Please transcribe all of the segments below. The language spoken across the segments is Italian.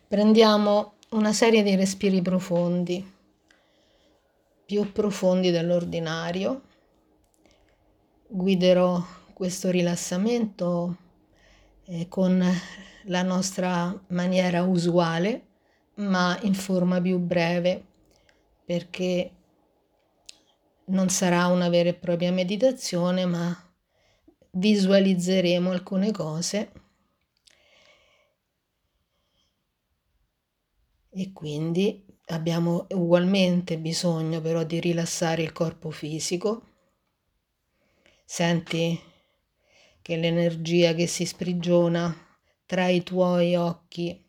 Prendiamo una serie di respiri profondi, più profondi dell'ordinario. Guiderò questo rilassamento con la nostra maniera usuale, ma in forma più breve, perché non sarà una vera e propria meditazione, ma visualizzeremo alcune cose e quindi abbiamo ugualmente bisogno però di rilassare il corpo fisico. Senti che l'energia che si sprigiona tra i tuoi occhi,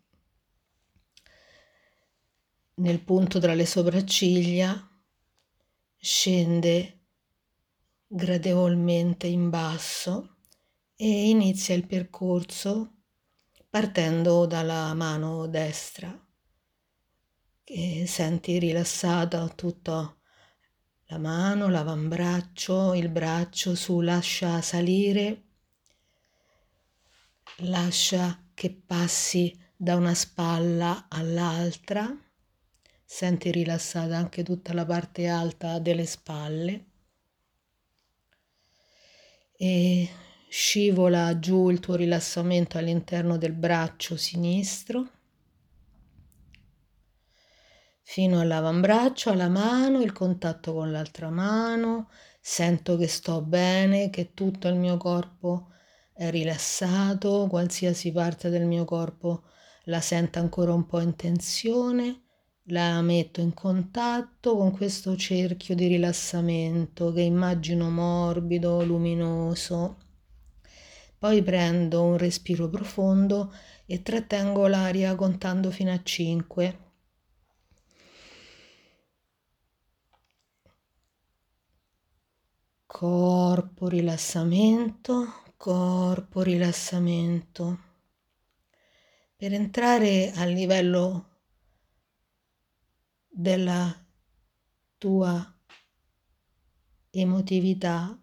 nel punto tra le sopracciglia, scende gradevolmente in basso e inizia il percorso partendo dalla mano destra, che senti rilassata tutta la mano, l'avambraccio, il braccio, su lascia salire, lascia che passi da una spalla all'altra, senti rilassata anche tutta la parte alta delle spalle e scivola giù il tuo rilassamento all'interno del braccio sinistro fino all'avambraccio, alla mano, il contatto con l'altra mano, sento che sto bene, che tutto il mio corpo è rilassato, qualsiasi parte del mio corpo la sento ancora un po' in tensione, la metto in contatto con questo cerchio di rilassamento che immagino morbido, luminoso. Poi prendo un respiro profondo e trattengo l'aria contando fino a 5. Corpo rilassamento, per entrare al livello della tua emotività,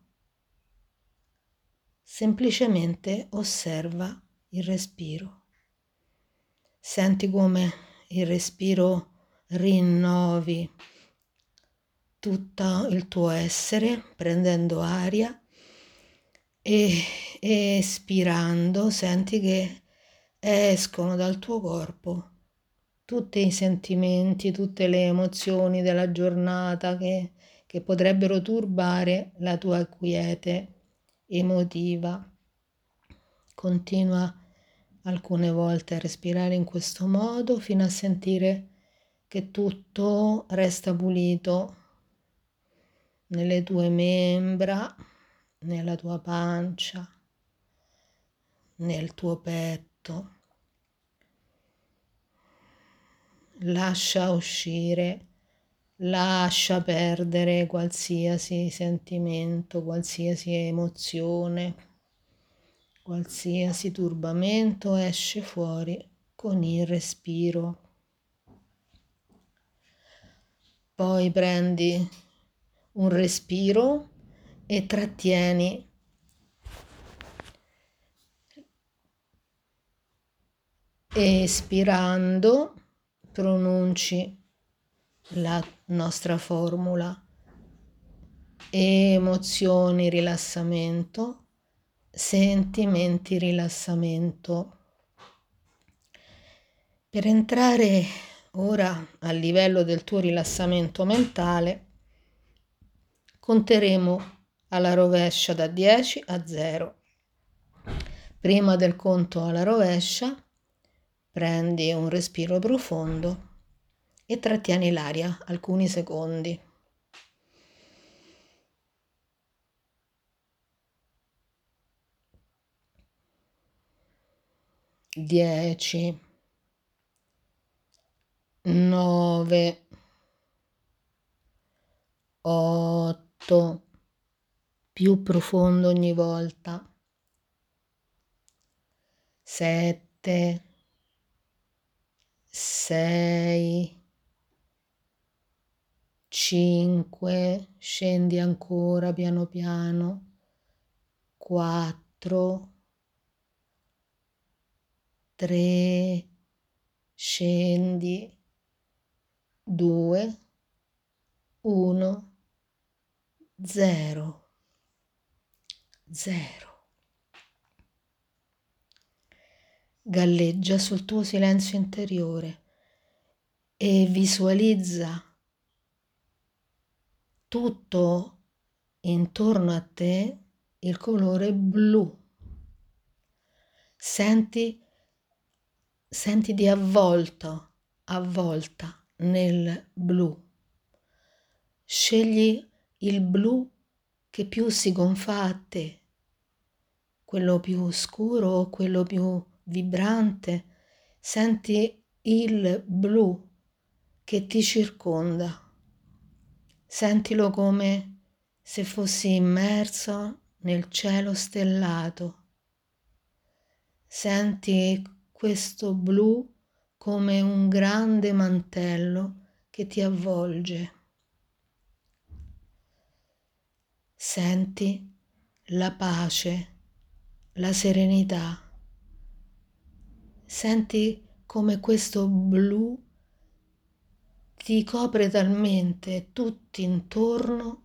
semplicemente osserva il respiro. Senti come il respiro rinnovi tutto il tuo essere, prendendo aria e espirando, senti che escono dal tuo corpo tutti i sentimenti, tutte le emozioni della giornata che potrebbero turbare la tua quiete emotiva. Continua alcune volte a respirare in questo modo fino a sentire che tutto resta pulito nelle tue membra, nella tua pancia, nel tuo petto. Lascia uscire, lascia perdere qualsiasi sentimento, qualsiasi emozione, qualsiasi turbamento esce fuori con il respiro. Poi prendi un respiro e trattieni espirando pronunci la nostra formula: emozioni rilassamento, sentimenti rilassamento. Per entrare ora al livello del tuo rilassamento mentale, conteremo alla rovescia da 10 a 0. Prima del conto alla rovescia, prendi un respiro profondo e trattieni l'aria alcuni secondi. 10, 9, 8, più profondo ogni volta, 7, 6, 5, scendi ancora piano piano, 4, 3, scendi, 2, 1, 0, 0. Galleggia sul tuo silenzio interiore e visualizza tutto intorno a te il colore blu. Senti di avvolta nel blu. Scegli il blu che più si gonfa a te, quello più scuro o quello più vibrante. Senti il blu che ti circonda. Sentilo come se fossi immerso nel cielo stellato. Senti questo blu come un grande mantello che ti avvolge. Senti la pace, la serenità. Senti come questo blu ti copre talmente tutti intorno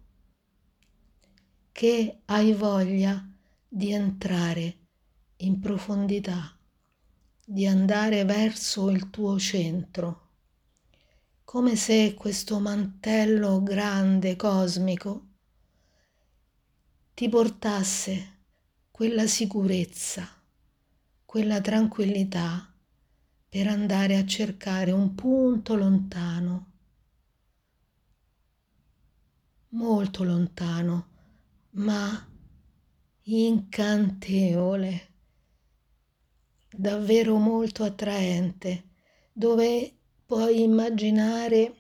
che hai voglia di entrare in profondità, di andare verso il tuo centro, come se questo mantello grande, cosmico, ti portasse quella sicurezza, quella tranquillità per andare a cercare un punto lontano, molto lontano, ma incantevole, davvero molto attraente, dove puoi immaginare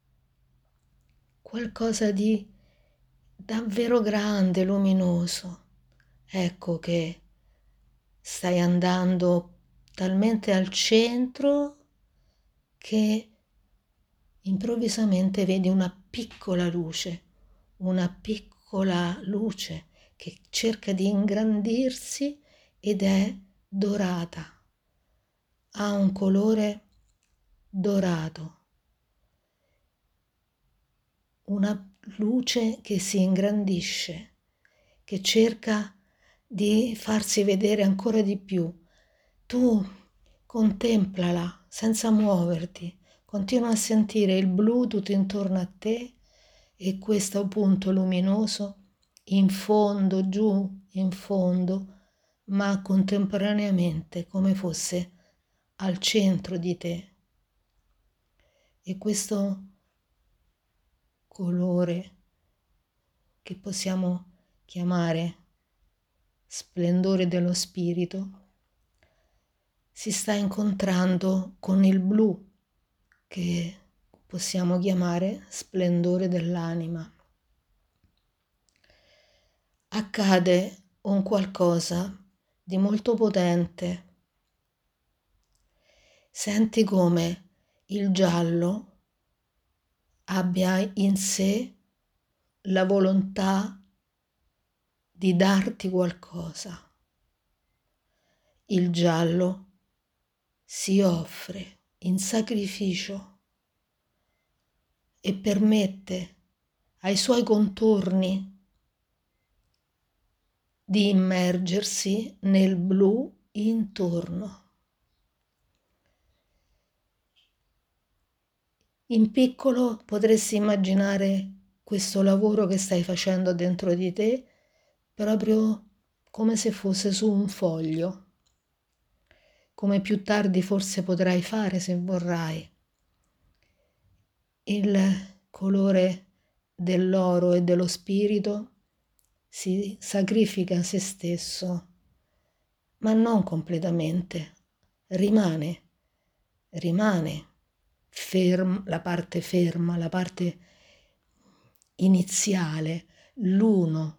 qualcosa di davvero grande, luminoso. Ecco che stai andando talmente al centro che improvvisamente vedi una piccola luce che cerca di ingrandirsi ed è dorata, ha un colore dorato, una luce che si ingrandisce, che cerca di farsi vedere ancora di più. Tu contemplala senza muoverti, continua a sentire il blu tutto intorno a te e questo punto luminoso in fondo, giù, in fondo, ma contemporaneamente come fosse al centro di te. E questo colore che possiamo chiamare splendore dello spirito si sta incontrando con il blu che possiamo chiamare splendore dell'anima. Accade un qualcosa di molto potente. Senti come il giallo abbia in sé la volontà di darti qualcosa. Il giallo si offre in sacrificio e permette ai suoi contorni di immergersi nel blu intorno. In piccolo potresti immaginare questo lavoro che stai facendo dentro di te proprio come se fosse su un foglio, come più tardi forse potrai fare se vorrai. Il colore dell'oro e dello spirito si sacrifica a se stesso, ma non completamente, rimane la parte ferma, la parte iniziale, l'uno,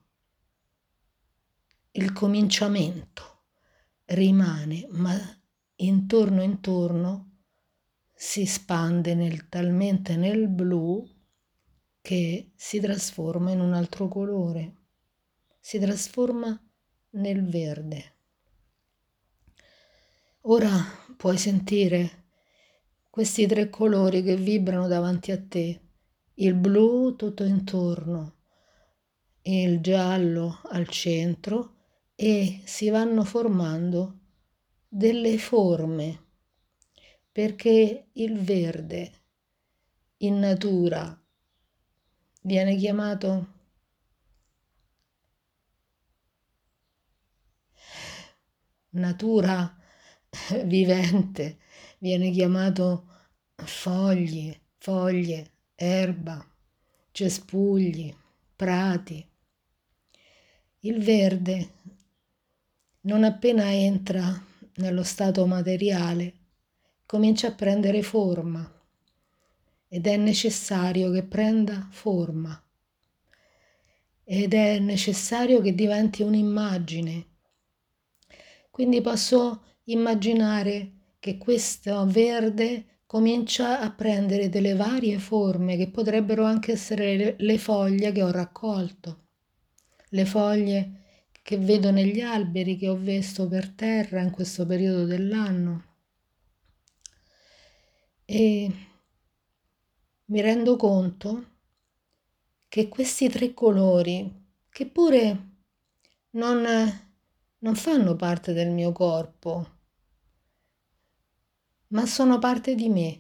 il cominciamento rimane, ma intorno si spande talmente nel blu che si trasforma in un altro colore, si trasforma nel verde. Ora puoi sentire questi tre colori che vibrano davanti a te, il blu tutto intorno, il giallo al centro e si vanno formando delle forme, perché il verde in natura viene chiamato natura vivente, viene chiamato foglie, erba, cespugli, prati. Il verde, non appena entra nello stato materiale, comincia a prendere forma ed è necessario che prenda forma ed è necessario che diventi un'immagine. Quindi posso immaginare che questo verde comincia a prendere delle varie forme che potrebbero anche essere le foglie che ho raccolto, le foglie che vedo negli alberi che ho visto per terra in questo periodo dell'anno. E mi rendo conto che questi tre colori, che pure non, non fanno parte del mio corpo, ma sono parte di me,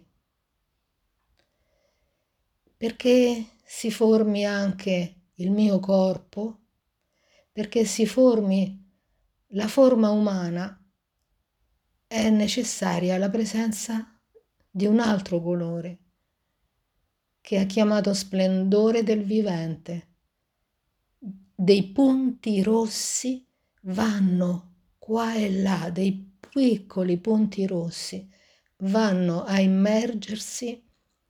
perché si formi anche il mio corpo, perché si formi la forma umana, è necessaria la presenza di un altro colore, che è chiamato splendore del vivente. Dei punti rossi vanno qua e là, dei piccoli punti rossi vanno a immergersi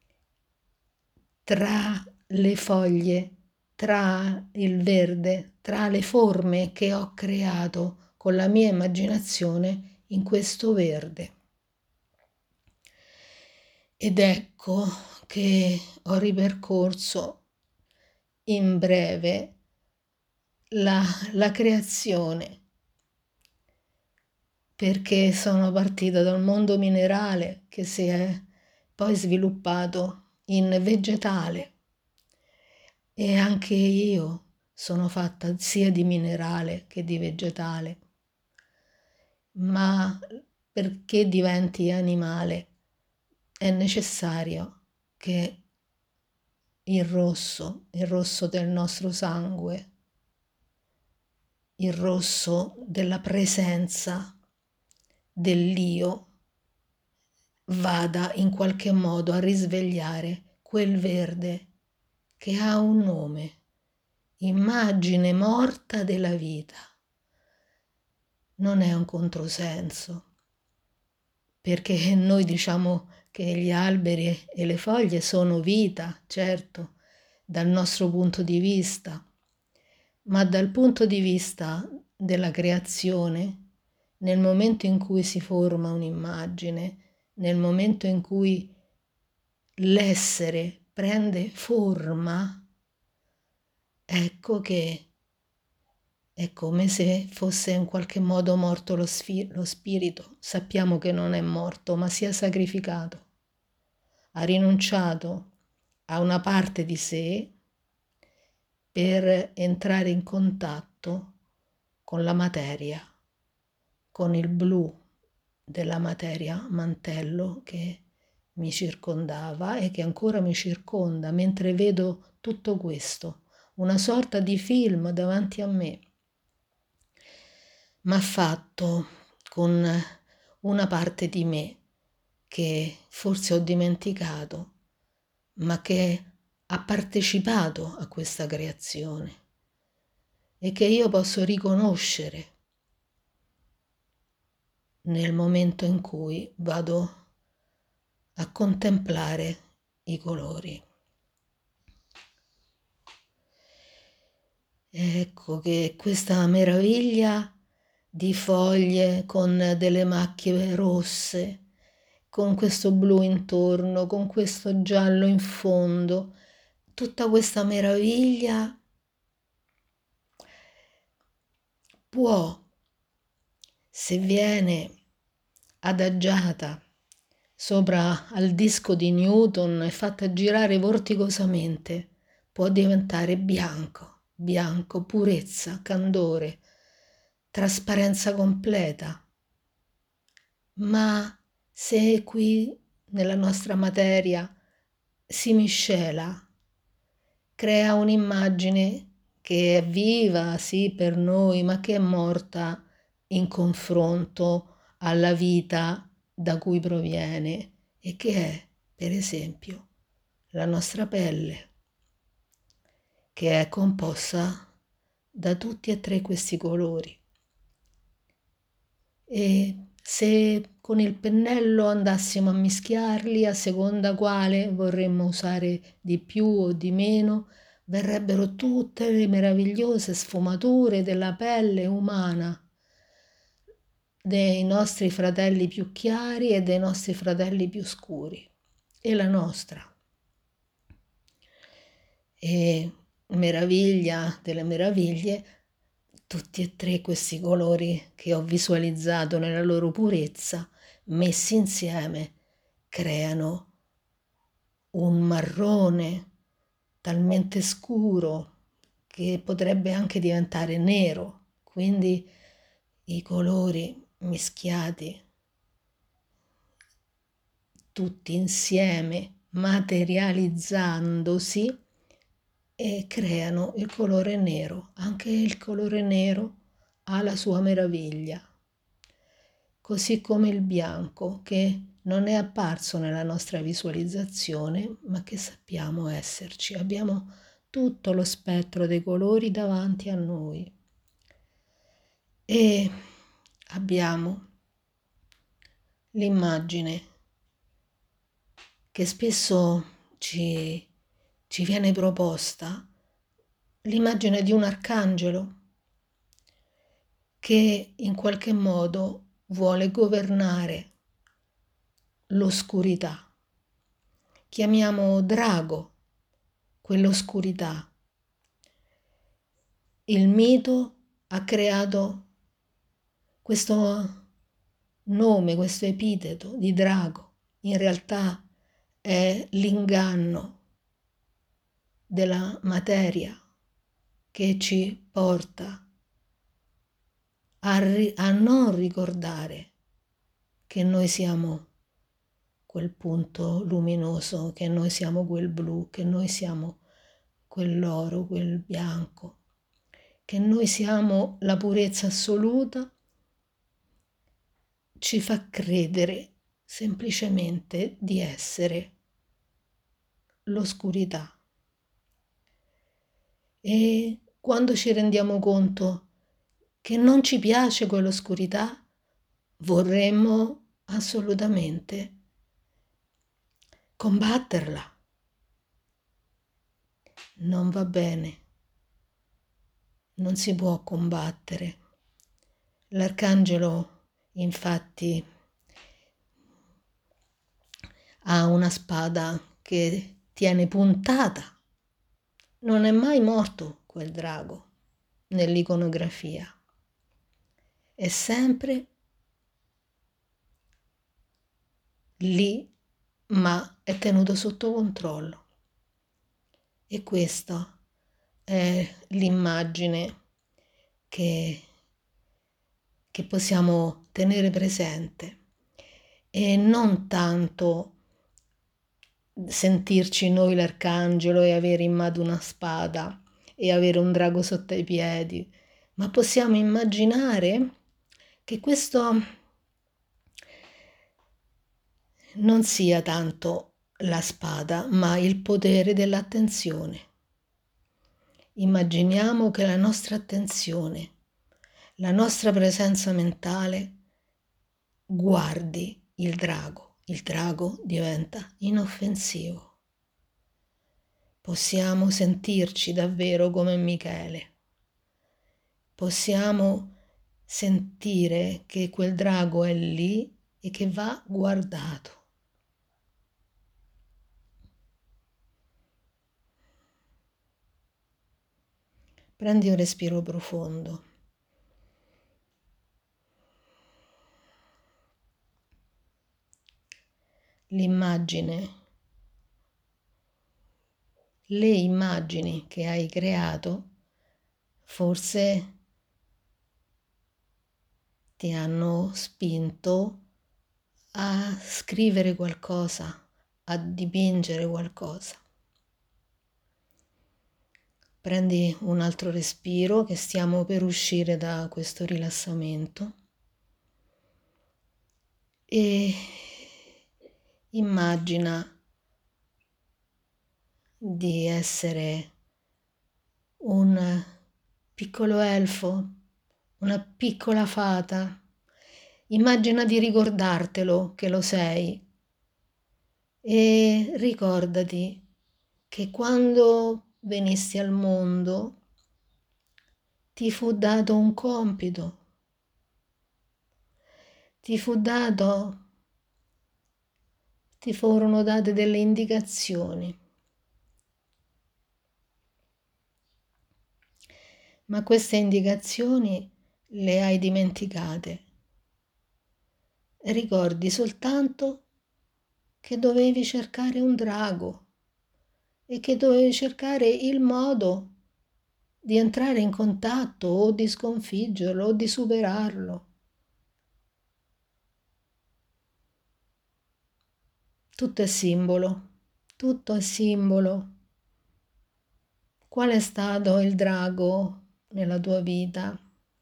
tra le foglie, tra il verde, tra le forme che ho creato con la mia immaginazione in questo verde. Ed ecco che ho ripercorso in breve la creazione, perché sono partita dal mondo minerale che si è poi sviluppato in vegetale e anche io sono fatta sia di minerale che di vegetale, ma perché diventi animale è necessario che il rosso del nostro sangue, il rosso della presenza dell'io vada in qualche modo a risvegliare quel verde che ha un nome, immagine morta della vita. Non è un controsenso, perché noi diciamo che gli alberi e le foglie sono vita, certo, dal nostro punto di vista, ma dal punto di vista della creazione, nel momento in cui si forma un'immagine, nel momento in cui l'essere prende forma, ecco che è come se fosse in qualche modo morto lo spirito. Sappiamo che non è morto, ma si è sacrificato. Ha rinunciato a una parte di sé per entrare in contatto con la materia, con il blu della materia mantello che mi circondava e che ancora mi circonda mentre vedo tutto questo, una sorta di film davanti a me, ma fatto con una parte di me che forse ho dimenticato, ma che ha partecipato a questa creazione e che io posso riconoscere nel momento in cui vado a contemplare i colori. Ecco che questa meraviglia di foglie con delle macchie rosse, con questo blu intorno, con questo giallo in fondo, tutta questa meraviglia può, se viene adagiata sopra al disco di Newton e fatta girare vorticosamente, può diventare bianco, bianco, purezza, candore, trasparenza completa. Ma se qui nella nostra materia si miscela, crea un'immagine che è viva, sì, per noi, ma che è morta in confronto alla vita da cui proviene e che è, per esempio, la nostra pelle, che è composta da tutti e tre questi colori. E se con il pennello andassimo a mischiarli a seconda quale vorremmo usare di più o di meno, verrebbero tutte le meravigliose sfumature della pelle umana, dei nostri fratelli più chiari e dei nostri fratelli più scuri, e la nostra. E meraviglia delle meraviglie, tutti e tre questi colori che ho visualizzato nella loro purezza, messi insieme, creano un marrone talmente scuro che potrebbe anche diventare nero. Quindi i colori mischiati tutti insieme, materializzandosi, e creano il colore nero. Anche il colore nero ha la sua meraviglia, così come il bianco, che non è apparso nella nostra visualizzazione, ma che sappiamo esserci. Abbiamo tutto lo spettro dei colori davanti a noi e abbiamo l'immagine che spesso ci viene proposta, l'immagine di un arcangelo che in qualche modo vuole governare l'oscurità. Chiamiamo drago quell'oscurità. Il mito ha creato questo nome, questo epiteto di drago. In realtà è l'inganno della materia che ci porta a non ricordare che noi siamo quel punto luminoso, che noi siamo quel blu, che noi siamo quell'oro, quel bianco, che noi siamo la purezza assoluta, ci fa credere semplicemente di essere l'oscurità. E quando ci rendiamo conto che non ci piace quell'oscurità, vorremmo assolutamente combatterla. Non va bene, non si può combattere. L'arcangelo, infatti, ha una spada che tiene puntata. Non è mai morto quel drago nell'iconografia. È sempre lì, ma è tenuto sotto controllo. E questa è l'immagine che possiamo tenere presente e non tanto sentirci noi l'arcangelo e avere in mano una spada e avere un drago sotto i piedi, ma possiamo immaginare che questo non sia tanto la spada, ma il potere dell'attenzione. Immaginiamo che la nostra attenzione, la nostra presenza mentale guardi il drago diventa inoffensivo. Possiamo sentirci davvero come Michele, possiamo sentire che quel drago è lì e che va guardato. Prendi un respiro profondo. l'immagine, le immagini che hai creato forse ti hanno spinto a scrivere qualcosa, a dipingere qualcosa. Prendi un altro respiro, che stiamo per uscire da questo rilassamento, e immagina di essere un piccolo elfo, una piccola fata. Immagina di ricordartelo che lo sei e ricordati che quando venisti al mondo ti fu dato un compito, ti furono date delle indicazioni, ma queste indicazioni le hai dimenticate. Ricordi soltanto che dovevi cercare un drago e che dovevi cercare il modo di entrare in contatto o di sconfiggerlo o di superarlo. Tutto è simbolo, tutto è simbolo. Qual è stato il drago nella tua vita?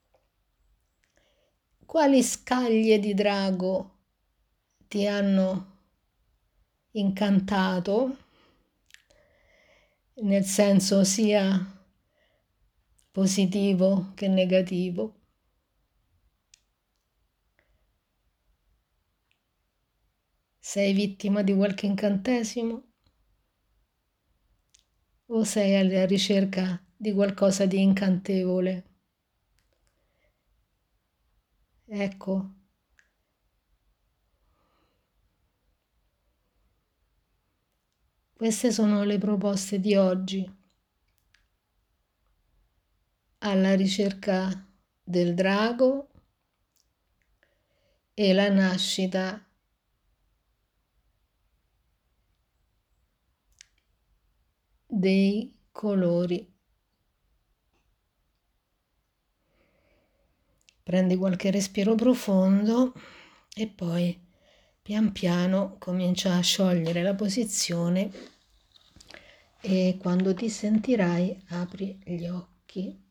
Quali scaglie di drago ti hanno incantato, nel senso sia positivo che negativo? Sei vittima di qualche incantesimo? O sei alla ricerca di qualcosa di incantevole? Ecco, queste sono le proposte di oggi, alla ricerca del drago e la nascita dei colori. Prendi qualche respiro profondo e poi pian piano comincia a sciogliere la posizione e quando ti sentirai apri gli occhi.